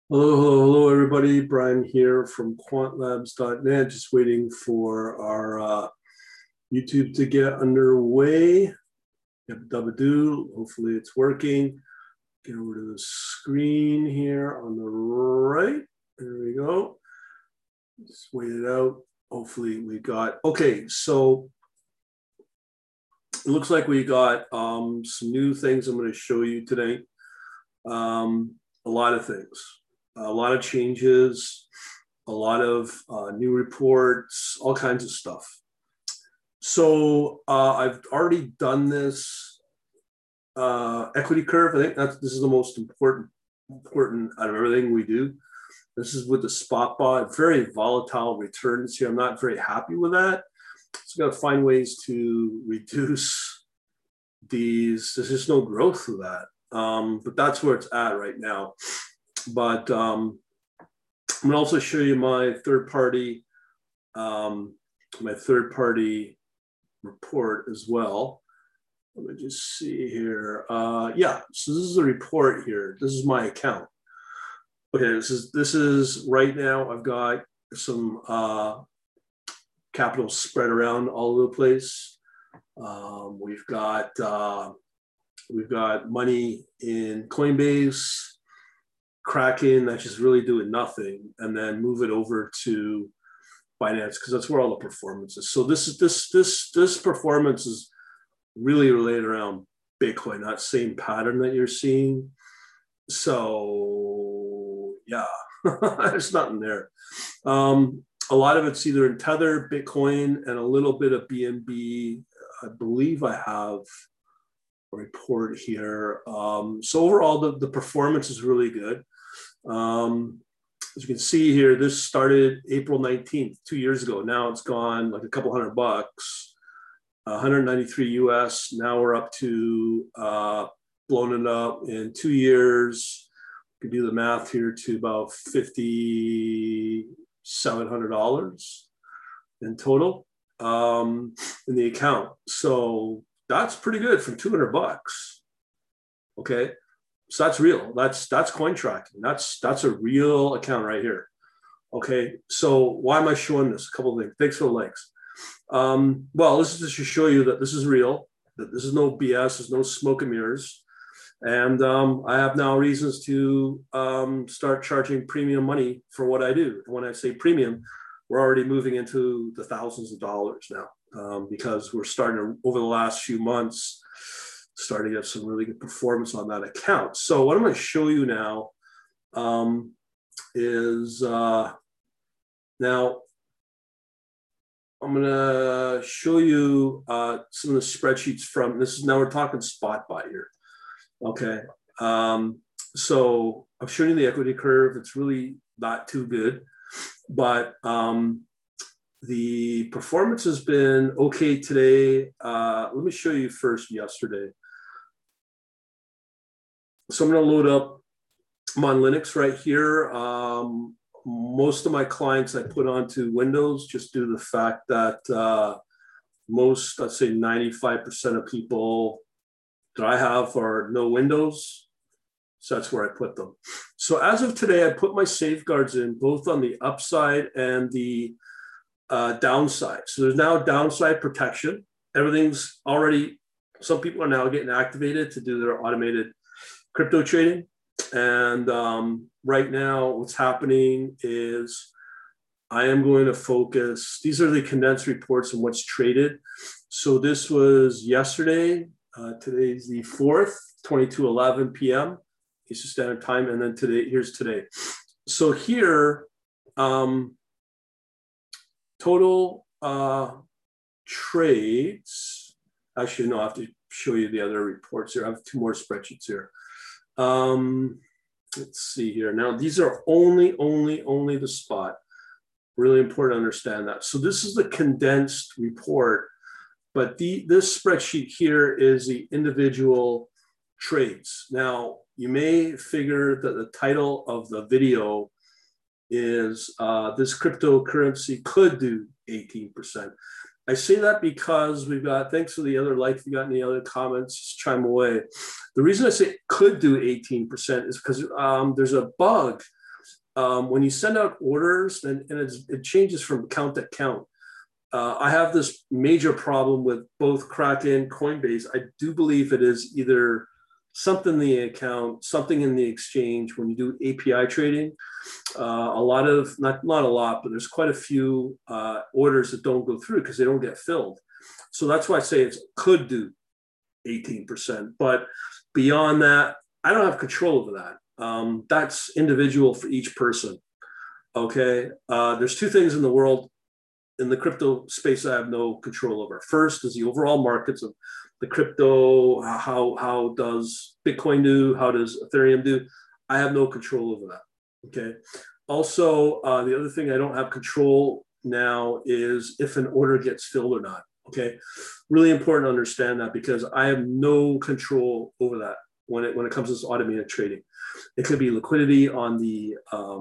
Hello, everybody. Brian here from quantlabs.net. Just waiting for our YouTube to get underway. Yabba-dabba-doo. Hopefully it's working. Get over to the screen here on the right. There we go. Just wait it out. Hopefully we got, okay, so it looks like we got some new things I'm going to show you today. A lot of things, a lot of changes, a lot of new reports, all kinds of stuff. So I've already done this equity curve. I think this is the most important out of everything we do. This is with the spot bot, very volatile returns here. I'm not very happy with that. So got to find ways to reduce these. There's just no growth of that. But that's where it's at right now. But I'm going to also show you my third party report as well. Let me just see here. Yeah, so this is a report here. This is my account. Okay, this is right now. I've got some capital spread around all over the place. We've got money in Coinbase, Kraken, that's just really doing nothing, and then move it over to Binance because that's where all the performance is. So this performance is really related around Bitcoin, that same pattern that you're seeing. So yeah, there's nothing there. A lot of it's either in Tether, Bitcoin, and a little bit of BNB. I believe I have a report here. So overall, the performance is really good. As you can see here, this started April 19th, 2 years ago. Now it's gone like a couple $100, 193 US. Now we're up to blown it up in 2 years. You can do the math here to about $5,700 in total in the account. So that's pretty good from $200. Okay. So that's real. That's coin tracking. That's a real account right here. Okay. So why am I showing this? A couple of things. Thanks for the likes. Well, this is just to show you that this is real, that this is no BS, there's no smoke and mirrors. And I have now reasons to start charging premium money for what I do. And when I say premium, we're already moving into the thousands of dollars now because we're starting to, over the last few months, starting to get some really good performance on that account. So what I'm going to show you now is now I'm going to show you some of the spreadsheets from this. Is now we're talking spot buy here. Okay. So I'm showing you the equity curve. It's really not too good, but the performance has been okay today. Let me show you first yesterday. So I'm going to load up. I'm on Linux right here. Most of my clients I put onto Windows just due to the fact that most, let's say 95% of people that I have are no Windows. So that's where I put them. So as of today, I put my safeguards in both on the upside and the downside. So there's now downside protection. Everything's already, some people are now getting activated to do their automated crypto trading. And right now, what's happening is I am going to focus, these are the condensed reports on what's traded. So this was yesterday. Today's the 4th, 22:11 p.m. Eastern Standard Time. And then today, here's today. So here, total trades. Actually, no, I have to show you the other reports here. I have 2 more spreadsheets here. Let's see here. Now, these are only the spot. Really important to understand that. So this is the condensed report, but this spreadsheet here is the individual trades. Now, you may figure that the title of the video is this cryptocurrency could do 18%. I say that because we've got, thanks for the other like, if you got any other comments, just chime away. The reason I say it could do 18% is because there's a bug when you send out orders, and it changes from account to account. I have this major problem with both Kraken, Coinbase. I do believe it is either something in the account, something in the exchange. When you do API trading, a lot of, not a lot, but there's quite a few orders that don't go through because they don't get filled. So that's why I say it could do 18%. But beyond that, I don't have control over that. That's individual for each person. Okay. There's two things in the world, in the crypto space, I have no control over. First is the overall markets of the crypto. How does Bitcoin do? How does Ethereum do? I have no control over that. Okay. Also, the other thing I don't have control now is if an order gets filled or not. Okay. Really important to understand that, because I have no control over that when it comes to this automated trading. It could be liquidity on the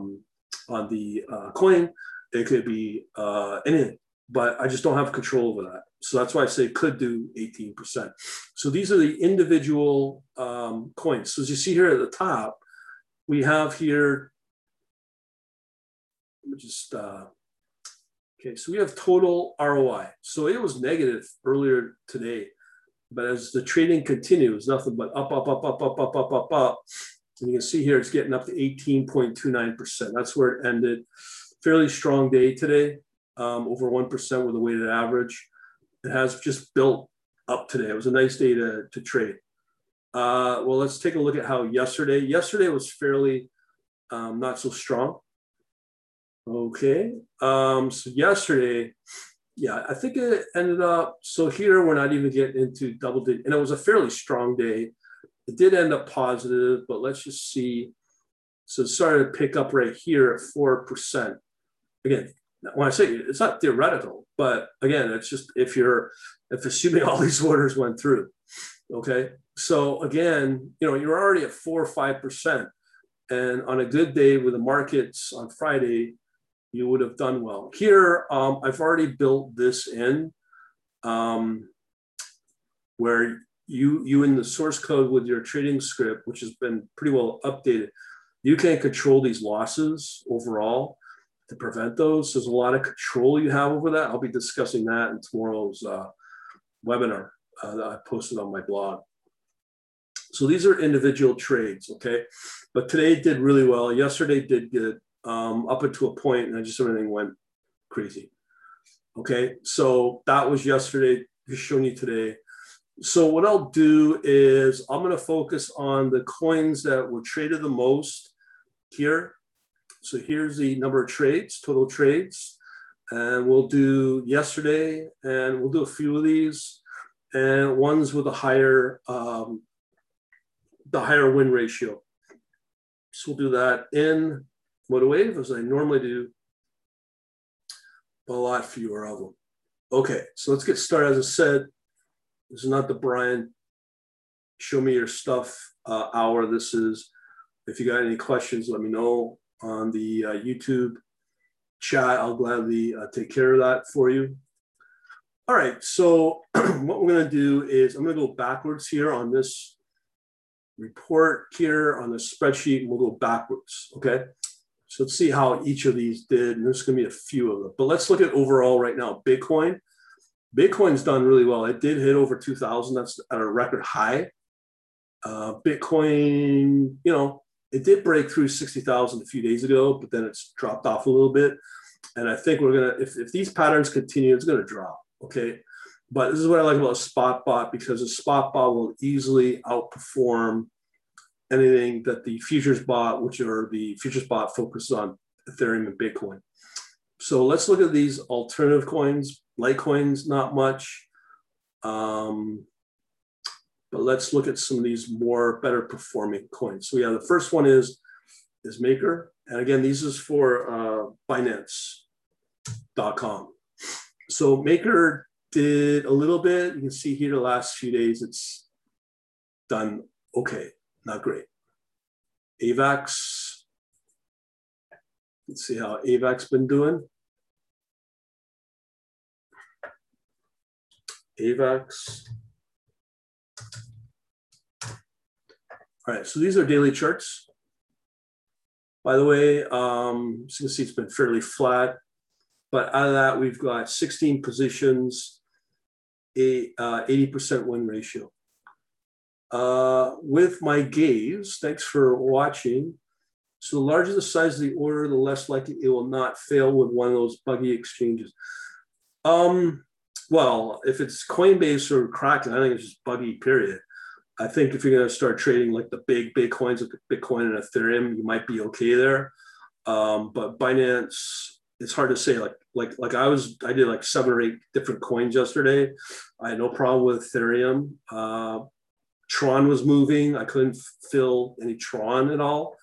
coin. It could be anything, but I just don't have control over that. So that's why I say could do 18%. So these are the individual coins. So as you see here at the top, we have here, let me just, okay, so we have total ROI. So it was negative earlier today, but as the trading continues, nothing but up, up, up, up, up, up, up, up, up. And you can see here, it's getting up to 18.29%. That's where it ended. Fairly strong day today, over 1% with a weighted average. It has just built up today. It was a nice day to trade. Well, let's take a look at how yesterday was fairly not so strong. Okay, so yesterday, yeah, I think it ended up, so here we're not even getting into double digit, and it was a fairly strong day. It did end up positive, but let's just see. So it started to pick up right here at 4%. Again, when I say it's not theoretical, but again, it's just if assuming all these orders went through, okay. So again, you're already at 4 or 5%, and on a good day with the markets on Friday, you would have done well. Here, I've already built this in, where you in the source code with your trading script, which has been pretty well updated, you can control these losses overall to prevent those. So there's a lot of control you have over that. I'll be discussing that in tomorrow's webinar that I posted on my blog. So these are individual trades, okay? But today did really well. Yesterday did good, up until a point, and just everything went crazy. Okay, so that was yesterday, just showing you today. So what I'll do is I'm gonna focus on the coins that were traded the most here. So here's the number of trades, total trades, and we'll do yesterday, and we'll do a few of these, and ones with a higher win ratio. So we'll do that in MotiveWave as I normally do, but a lot fewer of them. Okay, so let's get started. As I said, this is not the Brian show me your stuff hour. This is, if you got any questions, let me know on the YouTube chat. I'll gladly take care of that for you. All right, so what we're gonna do is I'm gonna go backwards here on this report here on the spreadsheet, and we'll go backwards, okay? So let's see how each of these did, and there's gonna be a few of them. But let's look at overall right now. Bitcoin. Bitcoin's done really well. It did hit over 2,000. That's at a record high. Bitcoin, it did break through 60,000 a few days ago, but then it's dropped off a little bit. And I think we're gonna, if these patterns continue, it's gonna drop, okay? But this is what I like about SpotBot, because a SpotBot will easily outperform anything that the futures bot, which are the futures bot focuses on Ethereum and Bitcoin. So let's look at these alternative coins. Litecoins, not much. But let's look at some of these more better performing coins. So yeah, the first one is Maker. And again, these is for Binance.com. So Maker did a little bit. You can see here the last few days, it's done okay, not great. AVAX, let's see how AVAX been doing. AVAX. All right, so these are daily charts. by the way. So you can see it's been fairly flat. But out of that, we've got 16 positions, 80% win ratio. With my gaze, thanks for watching. So the larger the size of the order, the less likely it will not fail with one of those buggy exchanges. Well, if it's Coinbase or Kraken, I think it's just buggy, period. I think if you're going to start trading like the big coins like Bitcoin and Ethereum, you might be okay there. But Binance, it's hard to say. I did like 7 or 8 different coins yesterday. I had no problem with Ethereum. Tron was moving. I couldn't fill any Tron at all.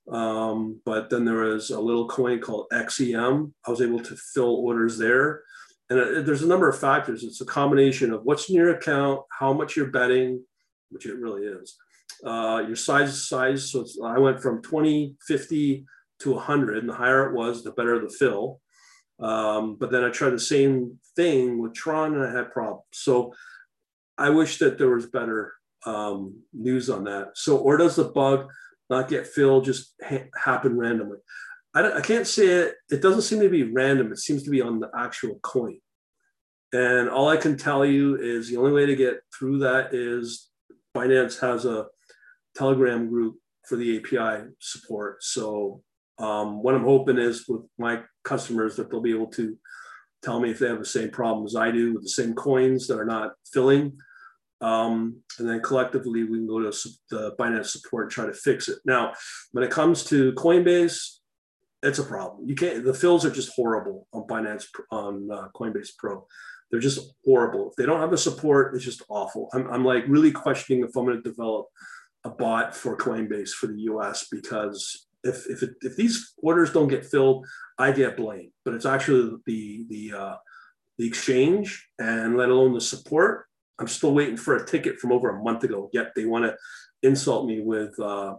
But then there was a little coin called XEM. I was able to fill orders there. And there's a number of factors. It's a combination of what's in your account, how much you're betting, which it really is, your size. So I went from 20, 50 to 100, and the higher it was, the better the fill. But then I tried the same thing with Tron, and I had problems. So I wish that there was better news on that. So, or does the bug not get filled, just happen randomly? I can't say it. It doesn't seem to be random. It seems to be on the actual coin. And all I can tell you is the only way to get through that is Binance has a Telegram group for the API support. So what I'm hoping is with my customers that they'll be able to tell me if they have the same problem as I do with the same coins that are not filling. And then collectively we can go to the Binance support and try to fix it. Now, when it comes to Coinbase, it's a problem. You can't. The fills are just horrible on Binance, on Coinbase Pro. They're just horrible. If they don't have the support, it's just awful. I'm like really questioning if I'm going to develop a bot for Coinbase for the US, because if these orders don't get filled, I get blamed. But it's actually the exchange, and let alone the support. I'm still waiting for a ticket from over a month ago. Yet they want to insult me with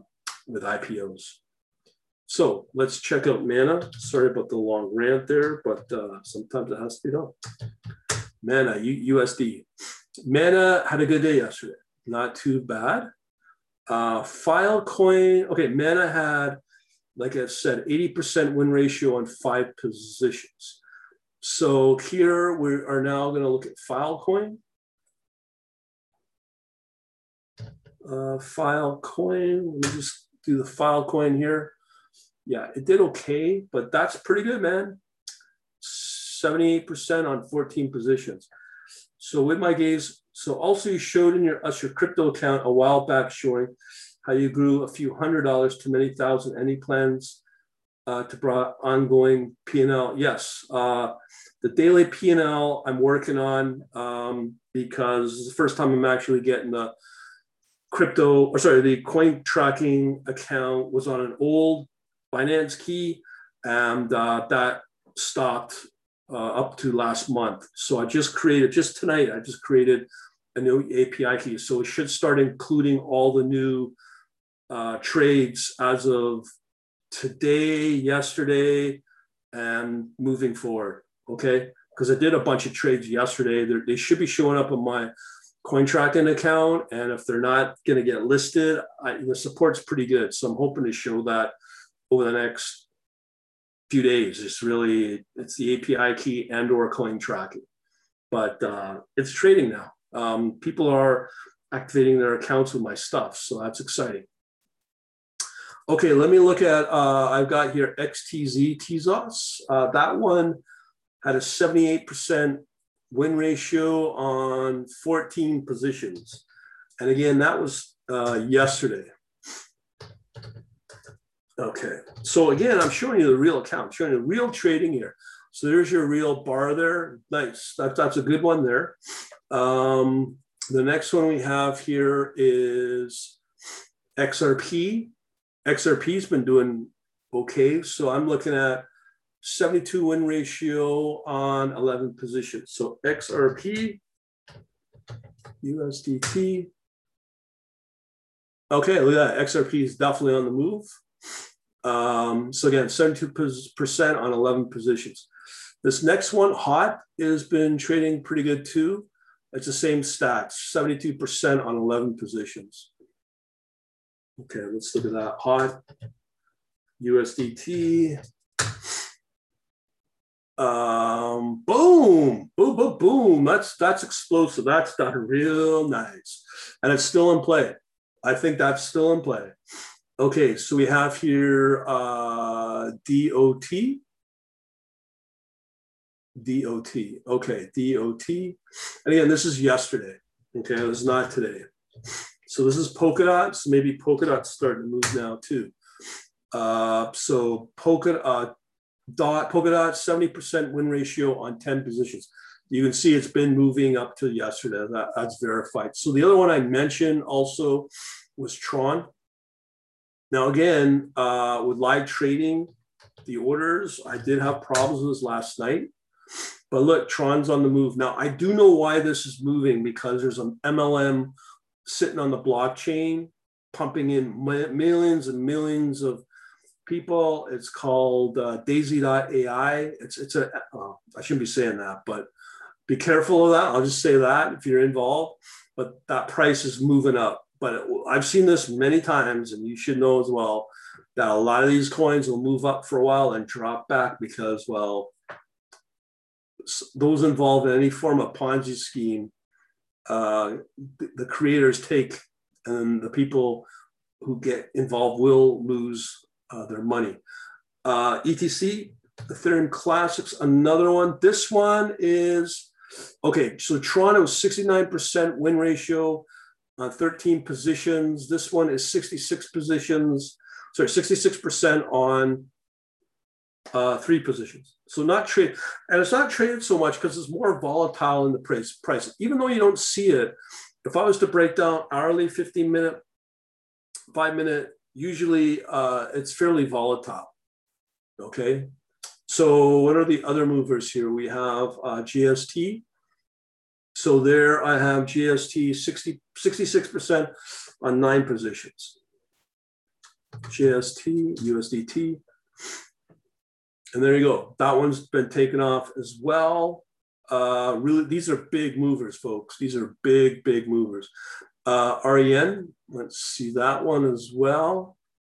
IPOs. So let's check out Mana. Sorry about the long rant there, but sometimes it has to be done. Mana, USD. Mana had a good day yesterday. Not too bad. Filecoin. Okay, Mana had, like I said, 80% win ratio on 5 positions. So here we are now going to look at Filecoin. Filecoin. Let me just do the Filecoin here. Yeah, it did okay, but that's pretty good, man. 78% on 14 positions. So with my gaze, so also you showed in your crypto account a while back showing how you grew a few $100s to many thousand. Any plans to bring ongoing P&L? Yes, the daily P&L I'm working on because it's the first time I'm actually getting the the coin tracking account was on an old Binance key, and that stopped up to last month. So I just tonight, I just created a new API key. So it should start including all the new trades as of today, yesterday, and moving forward, okay? Because I did a bunch of trades yesterday. They should be showing up on my coin tracking account, and if they're not going to get listed, the support's pretty good. So I'm hoping to show that over the next few days. It's the API key and or coin tracking, but it's trading now. People are activating their accounts with my stuff, so that's exciting. Okay, let me look at, I've got here XTZ Tezos. That one had a 78% win ratio on 14 positions. And again, that was yesterday. Okay, so again, I'm showing you the real account, I'm showing you real trading here. So there's your real bar there. Nice, that's a good one there. The next one we have here is XRP. XRP's been doing okay. So I'm looking at 72 win ratio on 11 positions. So XRP, USDT. Okay, look at that. XRP is definitely on the move. So again, 72% on 11 positions. This next one, HOT, has been trading pretty good too. It's the same stats, 72% on 11 positions. Okay, let's look at that. HOT. USDT. Boom, boom, boom, boom. That's explosive. That's done real nice. And it's still in play. I think that's still in play. Okay, so we have here DOT. DOT. Okay, DOT. And again, this is yesterday. Okay, it was not today. So this is Polkadot. So maybe Polkadot's starting to move now too. So Polkadot, 70% win ratio on 10 positions. You can see it's been moving up to yesterday. That's verified. So the other one I mentioned also was Tron. Now, again, with live trading, the orders, I did have problems with this last night. But look, Tron's on the move. Now, I do know why this is moving, because there's an MLM sitting on the blockchain, pumping in millions and millions of people. It's called Daisy.ai. It's a, I shouldn't be saying that, but be careful of that. I'll just say that if you're involved, but that price is moving up. But I've seen this many times, and you should know as well, that a lot of these coins will move up for a while and drop back because, well, those involved in any form of Ponzi scheme, the creators take, and the people who get involved will lose their money. ETC, Ethereum Classics, another one. This one is, okay, so Toronto is 69% win ratio on 13 positions. This one is 66% on 3 positions. So not trade, and it's not traded so much because it's more volatile in the price. Even though you don't see it, if I was to break down hourly, 15-minute, 5-minute, usually it's fairly volatile. Okay. So what are the other movers here? We have GST. So there I have GST 66% on 9 positions. GST, USDT. And there you go. That one's been taken off as well. Really, these are big movers, folks. These are big, big movers. REN, let's see that one as well.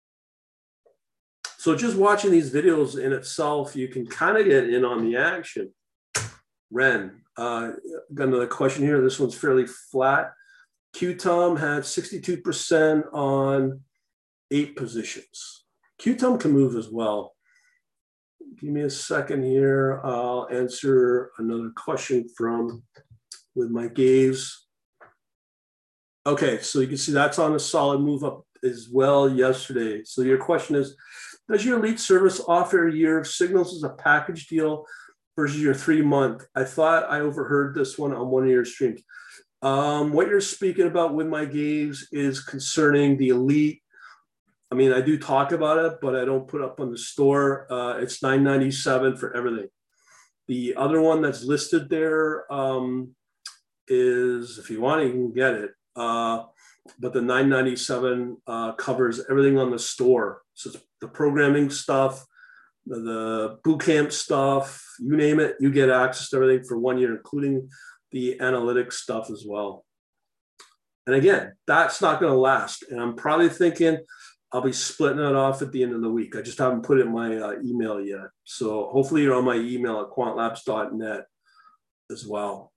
So just watching these videos in itself, you can kind of get in on the action. REN, got another question here. This one's fairly flat. QTOM had 62% on 8 positions. QTOM can move as well. Give me a second here. I'll answer another question from with my gaze. Okay, so you can see that's on a solid move up as well yesterday. So your question is, does your elite service offer a year of signals as a package deal versus your 3-month? I thought I overheard this one on one of your streams. What you're speaking about with my gaze is concerning the elite. I mean, I do talk about it, but I don't put up on the store. It's $9.97 for everything. The other one that's listed there is, if you want, you can get it. But the $9.97 covers everything on the store. So it's the programming stuff, the bootcamp stuff, you name it, you get access to everything for 1 year, including the analytics stuff as well. And again, that's not going to last. And I'm probably thinking I'll be splitting it off at the end of the week. I just haven't put it in my email yet. So hopefully you're on my email at quantlabs.net as well.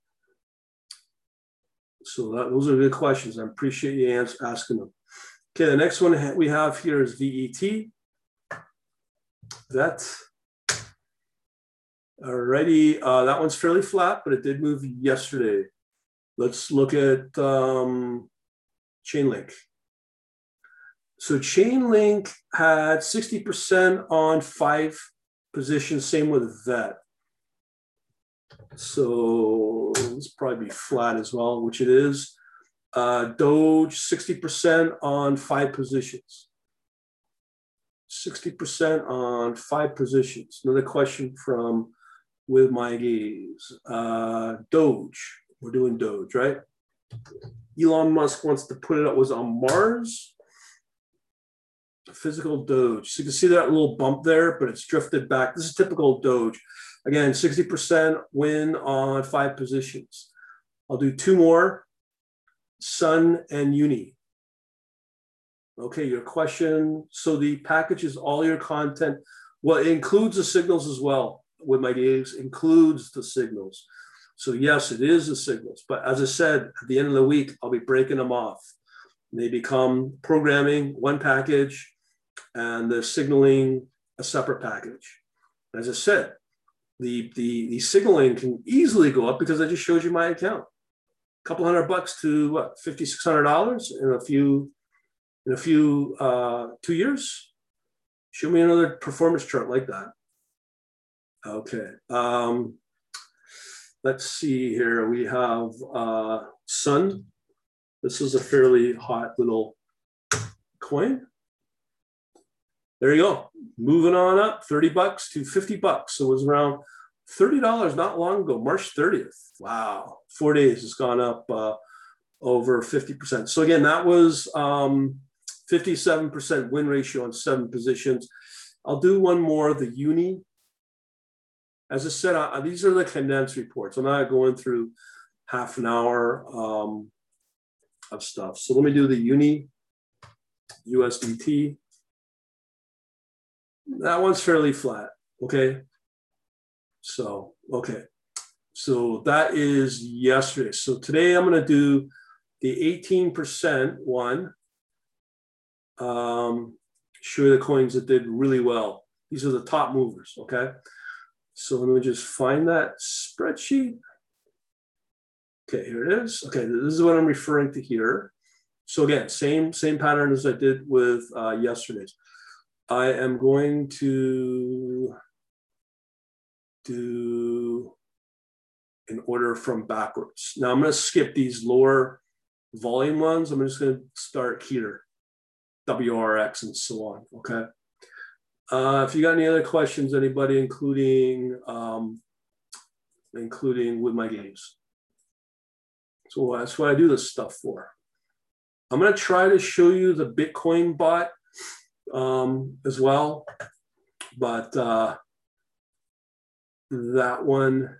So those are good questions. I appreciate you asking them. Okay, the next one we have here is VET. Alrighty, that one's fairly flat, but it did move yesterday. Let's look at Chainlink. So Chainlink had 60% on 5 positions, same with VET. So it's probably be flat as well, which it is. Doge, 60% on 5 positions. 60% on 5 positions. Another question from with my gaze. Doge, we're doing Doge, right? Elon Musk wants to put it up, was on Mars. Physical Doge. So you can see that little bump there, but it's drifted back. This is typical Doge. Again, 60% win on 5 positions. I'll do 2 more. Sun and Uni. Okay, your question. So the package is all your content. Well, it includes the signals as well. With my games, includes the signals. So yes, it is the signals. But as I said, at the end of the week, I'll be breaking them off. They become programming, one package, and the signaling, a separate package. As I said, the signaling can easily go up because I just showed you my account. A couple $100 to what, $5,600 in a few 2 years. Show me another performance chart like that. Okay. Let's see here. We have Sun. This is a fairly hot little coin. There you go. Moving on up, $30 to $50. So it was around $30 not long ago, March 30th. Wow. 4 days has gone up over 50%. So again, that was 57% win ratio on 7 positions. I'll do one more, the uni. As I said, these are the condensed reports. I'm not going through half an hour of stuff. So let me do the uni USDT. That one's fairly flat, okay? So, okay. So that is yesterday. So today I'm gonna do the 18% one. Show you the coins that did really well. These are the top movers, okay? So let me just find that spreadsheet. Okay, here it is. Okay, this is what I'm referring to here. So again, same pattern as I did with yesterday's. I am going to do in order from backwards. Now I'm going to skip these lower volume ones. I'm just going to start here, WRX and so on, okay? If you got any other questions, anybody, including with my games. So that's what I do this stuff for. I'm going to try to show you the Bitcoin bot as well, but that one,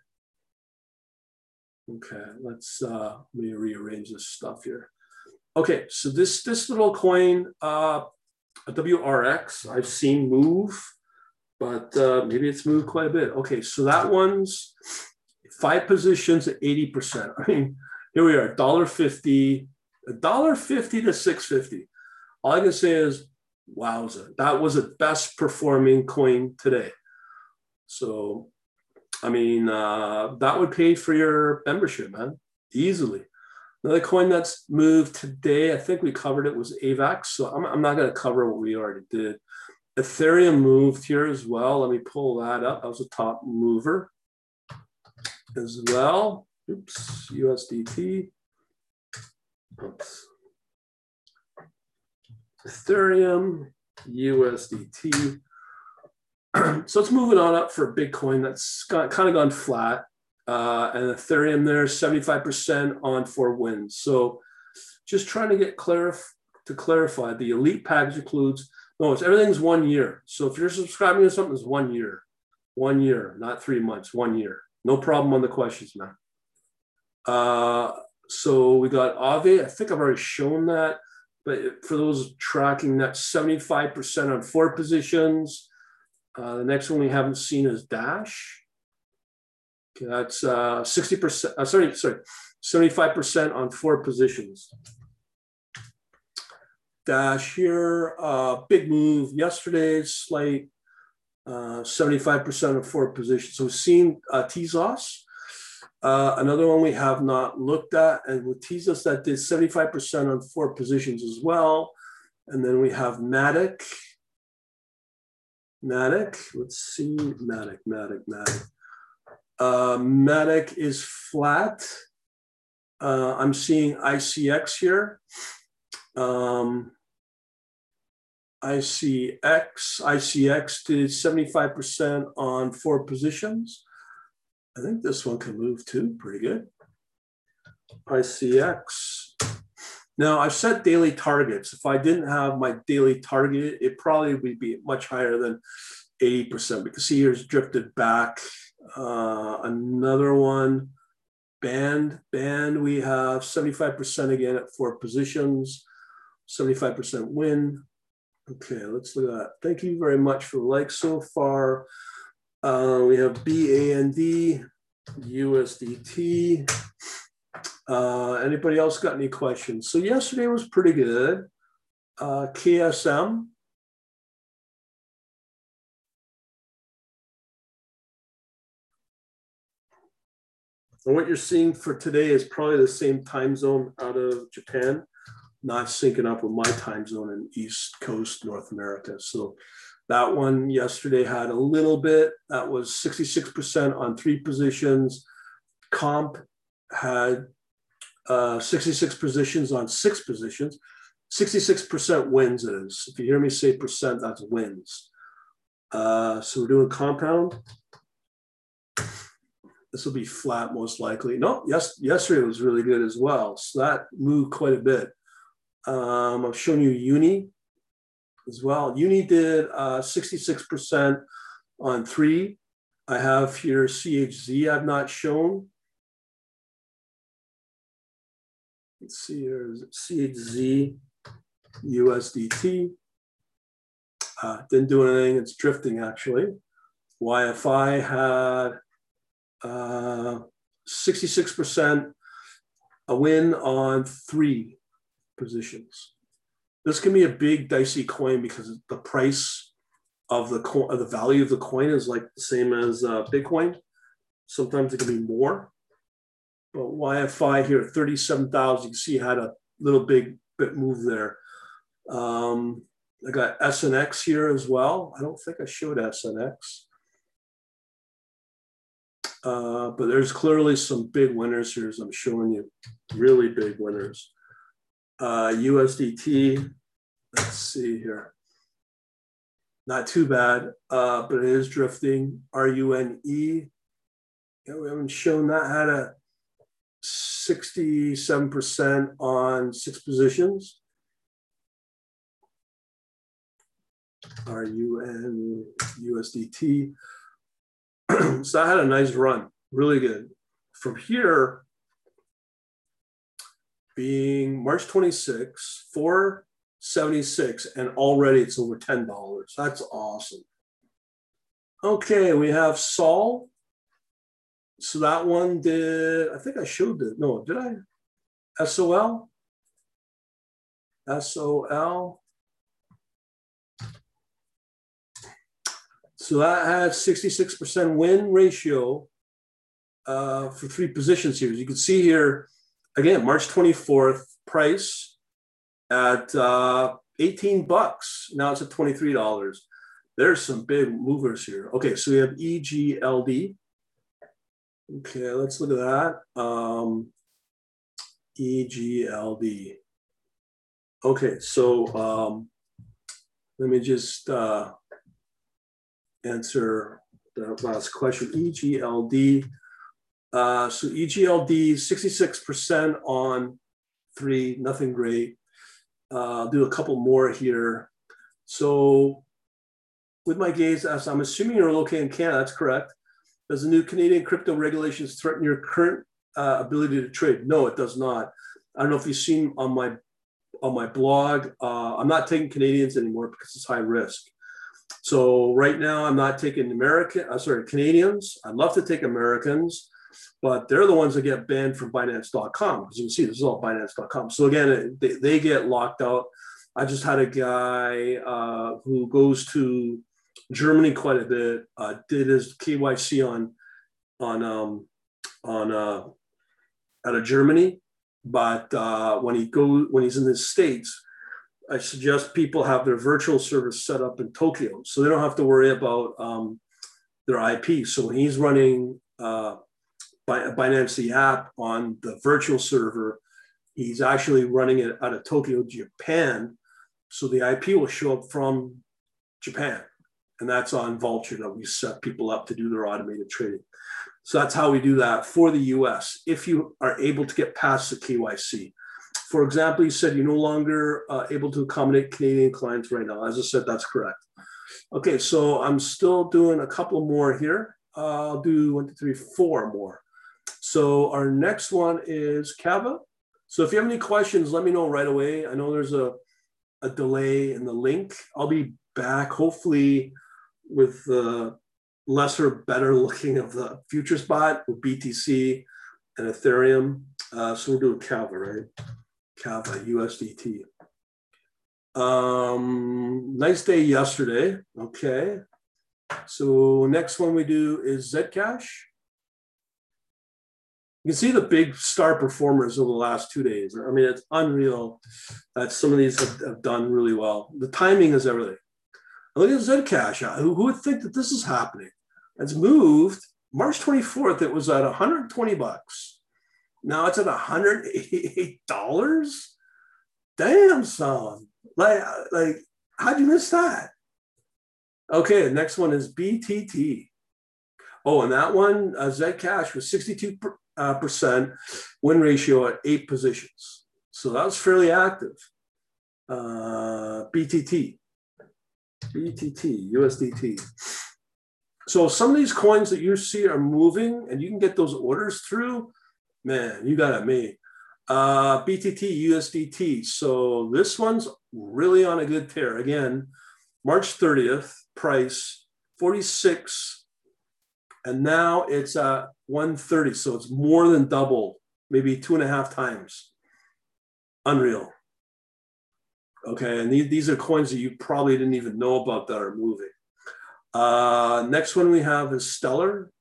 okay, let me rearrange this stuff here. Okay, so this little coin, a WRX, I've seen move, but maybe it's moved quite a bit. Okay, so that one's 5 positions at 80%. I mean, here we are, $1.50 to $6.50. All I can say is, wowza, that was the best performing coin today. So, I mean, that would pay for your membership, man, easily. Another coin that's moved today, I think we covered it, was AVAX. So I'm not going to cover what we already did. Ethereum moved here as well. Let me pull that up. That was a top mover as well. Oops, USDT. Oops. Ethereum, USDT. So it's moving on up for Bitcoin. That's kind of gone flat. And Ethereum there, 75% on 4 wins. So just trying to get clarify, the elite package includes, no, everything's 1 year. So if you're subscribing to something, it's 1 year. 1 year, not 3 months, 1 year. No problem on the questions, man. So we got Aave. I think I've already shown that. But for those tracking, that's 75% on 4 positions. The next one we haven't seen is Dash. Okay, that's 60%, sorry, 75% on 4 positions. Dash here, big move yesterday, slight 75% of 4 positions. So we've seen Tezos, another one we have not looked at, and with Tezos that did 75% on 4 positions as well. And then we have Matic. Let's see, Matic. Matic is flat. I'm seeing ICX here. ICX did 75% on 4 positions. I think this one can move too, pretty good. ICX. Now I've set daily targets. If I didn't have my daily target, it probably would be much higher than 80% because see here's drifted back. Another one, Band, we have 75% again at 4 positions. 75% win. Okay, let's look at that. Thank you very much for the likes so far. We have BAND, USDT. Anybody else got any questions? So yesterday was pretty good. KSM. And what you're seeing for today is probably the same time zone out of Japan, not syncing up with my time zone in East Coast, North America. So that one yesterday had a little bit. That was 66% on 3 positions. Comp had 66 positions on 6 positions. 66% wins it is. If you hear me say percent, that's wins. So we're doing compound. This will be flat most likely. No, yesterday was really good as well. So that moved quite a bit. I've shown you Uni as well. Uni did 66% on 3. I have here CHZ I've not shown. Let's see here, is it CHZ USDT? Didn't do anything, it's drifting actually. YFI had 66% a win on 3 positions. This can be a big dicey coin because the price of the value of the coin is like the same as Bitcoin. Sometimes it can be more. But YFI here at 37,000, you can see had a little bit move there. I got SNX here as well. I don't think I showed SNX. But there's clearly some big winners here, as I'm showing you, really big winners. USDT, let's see here. Not too bad, but it is drifting. RUNE, yeah, we haven't shown that, had a 67% on 6 positions. RUN, USDT. So that had a nice run, really good. From here, being March 26, 476, and already it's over $10. That's awesome. Okay, we have Sol. So that one did, I think I showed it. No, did I? SOL? SOL. So that had 66% win ratio for 3 positions here. As you can see here, again, March 24th price at 18 bucks. Now it's at $23. There's some big movers here. Okay, so we have EGLD. Okay, let's look at that. EGLD. Okay, so let me just answer the last question. EGLD. So EGLD, 66% on 3, nothing great. I'll do a couple more here. So with my gaze, as I'm assuming you're located in Canada, that's correct. Does the new Canadian crypto regulations threaten your current ability to trade? No, it does not. I don't know if you've seen on my blog, I'm not taking Canadians anymore because it's high risk. So right now I'm not taking Canadians. I'd love to take Americans, but they're the ones that get banned from Binance.com. As you can see, this is all Binance.com. So again, they get locked out. I just had a guy who goes to Germany quite a bit, did his KYC out of Germany, but when he's in the States, I suggest people have their virtual servers set up in Tokyo, so they don't have to worry about their IP. So when he's running Binance the app on the virtual server, he's actually running it out of Tokyo, Japan. So the IP will show up from Japan. And that's on Vultr that we set people up to do their automated trading. So that's how we do that for the US, if you are able to get past the KYC. For example, you said you're no longer able to accommodate Canadian clients right now. As I said, that's correct. Okay, so I'm still doing a couple more here. I'll do 1, 2, 3, 4 more. So our next one is Kava. So if you have any questions, let me know right away. I know there's a a delay in the link. I'll be back hopefully with the lesser, better looking of the future spot with BTC and Ethereum. So we're doing Kava, right? Kava, USDT. Nice day yesterday. Okay. So next one we do is Zcash. You can see the big star performers over the last 2 days. I mean, it's unreal that some of these have done really well. The timing is everything. Look at Zcash. Who would think that this is happening? It's moved. March 24th, it was at 120 bucks. Now it's at $188. Damn, son. Like, how'd you miss that? Okay, the next one is BTT. Oh, and that one, Zcash was 62% win ratio at 8 positions. So that was fairly active. BTT, USDT. So some of these coins that you see are moving and you can get those orders through, man, you got it made. BTT, USDT. So this one's really on a good tear. Again, March 30th, price 46, and now it's at 130. So it's more than double, maybe 2.5 times. Unreal. Okay, and these are coins that you probably didn't even know about that are moving. Next one we have is Stellar,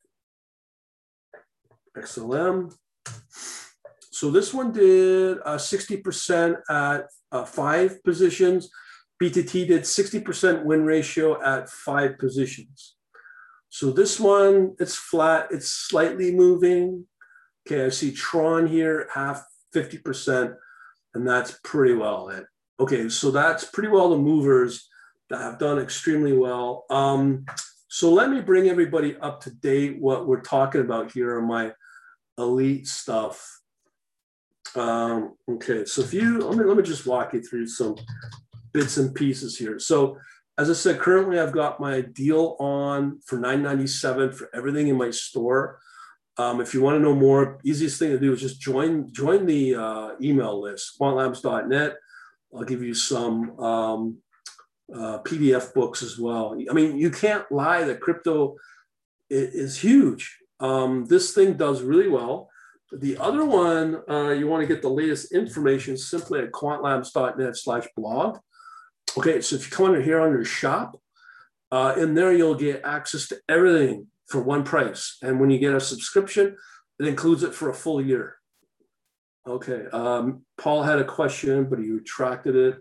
XLM. So this one did 60% at 5 positions. BTT did 60% win ratio at 5 positions. So this one, it's flat, it's slightly moving. Okay, I see Tron here, half 50%, and that's pretty well it. Okay, so that's pretty well the movers that have done extremely well. So let me bring everybody up to date. What we're talking about here are my elite stuff. Okay, so if you, let me just walk you through some bits and pieces here. So as I said, currently I've got my deal on for $9.97 for everything in my store. If you want to know more, easiest thing to do is just join the email list, quantlabs.net. I'll give you some PDF books as well. I mean, you can't lie that crypto is huge. This thing does really well. The other one, you want to get the latest information simply at quantlabs.net/blog. Okay, so if you come under here under shop, in there you'll get access to everything for one price. And when you get a subscription, it includes it for a full year. Okay, Paul had a question, but he retracted it.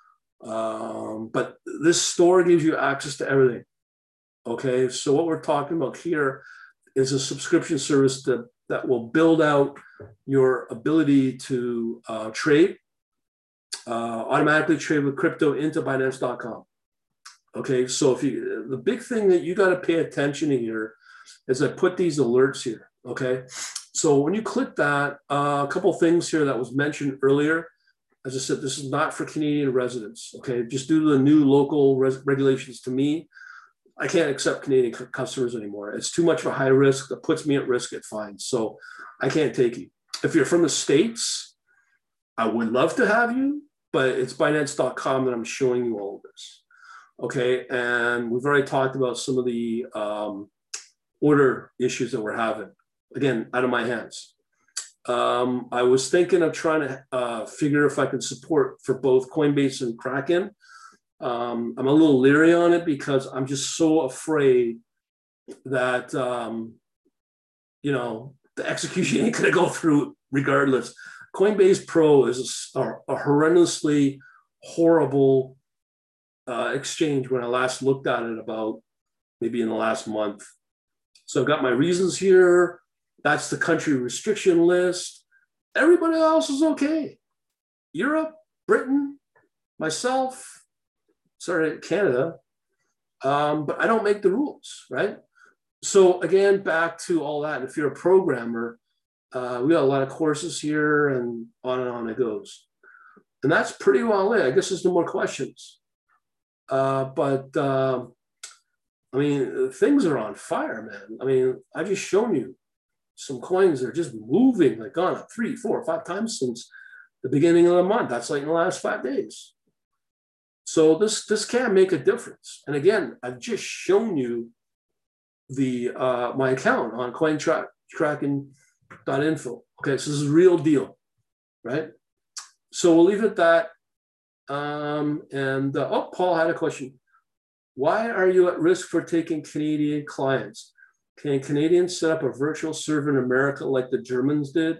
But this store gives you access to everything. Okay, so what we're talking about here is a subscription service that will build out your ability to trade, automatically trade with crypto into Binance.com. Okay, so the big thing that you got to pay attention to here is I put these alerts here. Okay, so when you click that, a couple things here that was mentioned earlier. As I said, this is not for Canadian residents. Okay, just due to the new local regulations to me, I can't accept Canadian customers anymore. It's too much of a high risk. That puts me at risk at fines. So I can't take you. If you're from the States, I would love to have you, but it's Binance.com that I'm showing you all of this. Okay, and we've already talked about some of the order issues that we're having. Again, out of my hands. I was thinking of trying to figure if I could support for both Coinbase and Kraken. I'm a little leery on it because I'm just so afraid that, you know, the execution ain't going to go through regardless. Coinbase Pro is a horrendously horrible exchange when I last looked at it about maybe in the last month. So I've got my reasons here. That's the country restriction list. Everybody else is okay. Europe, Britain, myself, sorry, Canada, but I don't make the rules, right? So again, back to all that. If you're a programmer, we got a lot of courses here and on it goes. And that's pretty well it. I guess there's no more questions. I mean, things are on fire, man. I mean, I've just shown you some coins that are just moving, like gone up 3, 4, 5 times since the beginning of the month. That's like in the last 5 days. So this can make a difference. And again, I've just shown you the my account on cointracking.info. Okay, so this is real deal, right? So we'll leave it at that. Oh, Paul had a question. Why are you at risk for taking Canadian clients? Can Canadians set up a virtual server in America like the Germans did?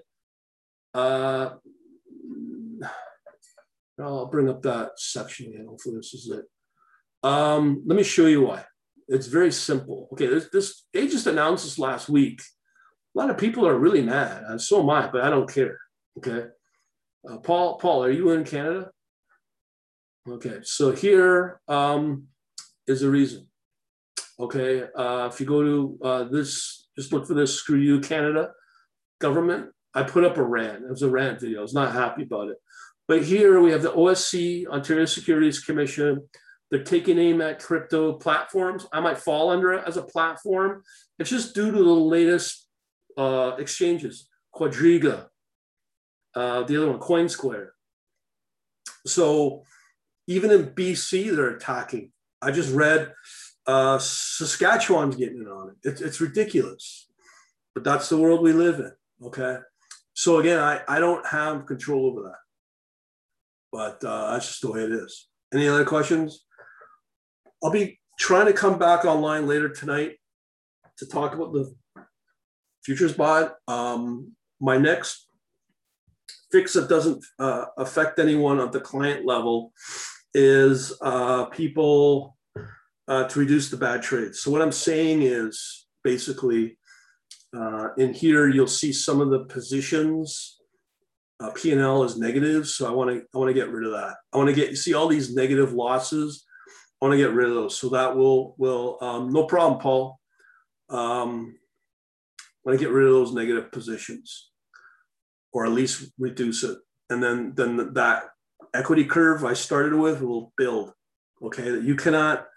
I'll bring up that section again. Hopefully this is it. Let me show you why. It's very simple. Okay, they just announced this last week. A lot of people are really mad, and so am I, but I don't care. Okay, Paul, are you in Canada? Okay, so here is the reason. Okay, if you go to this, just look for this. Screw you, Canada government. I put up a rant. It was a rant video. I was not happy about it. But here we have the OSC, Ontario Securities Commission. They're taking aim at crypto platforms. I might fall under it as a platform. It's just due to the latest exchanges, Quadriga, the other one, CoinSquare. So even in BC, they're attacking. I just read Saskatchewan's getting in on it. It's ridiculous, but that's the world we live in, okay? So again, I don't have control over that, but that's just the way it is. Any other questions? I'll be trying to come back online later tonight to talk about the futures bot. My next fix that doesn't affect anyone at the client level is people to reduce the bad trades. So what I'm saying is basically in here, you'll see some of the positions, P&L is negative. So I want to get rid of that. I want to see all these negative losses. I want to get rid of those. So that will no problem, Paul. I want to get rid of those negative positions, or at least reduce it. And then that equity curve I started with will build. Okay, you cannot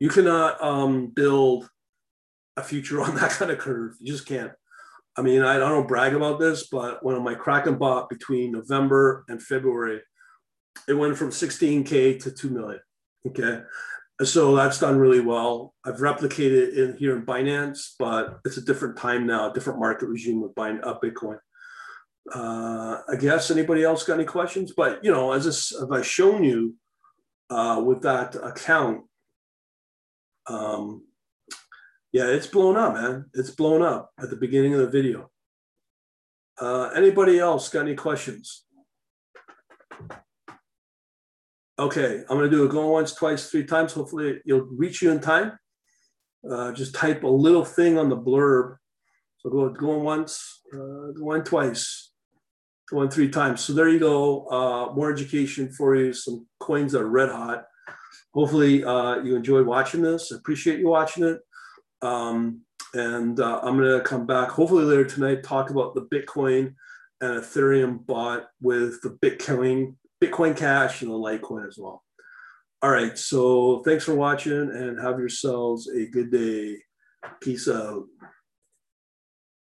build a future on that kind of curve. You just can't. I mean, I don't brag about this, but when my Kraken bought between November and February, it went from 16K to 2 million. Okay, so that's done really well. I've replicated it here in Binance, but it's a different time now, a different market regime with Bitcoin. I guess anybody else got any questions? But as I've shown you with that account, yeah, it's blown up, man. It's blown up at the beginning of the video. Anybody else got any questions? Okay, I'm going to do a going once, twice, 3 times. Hopefully it'll reach you in time. Just type a little thing on the blurb. So going once, going twice, going 3 times. So there you go. More education for you. Some coins that are red hot. Hopefully you enjoyed watching this. I appreciate you watching it. I'm going to come back hopefully later tonight, talk about the Bitcoin and Ethereum bot with the Bitcoin Cash and the Litecoin as well. All right. So thanks for watching and have yourselves a good day. Peace out.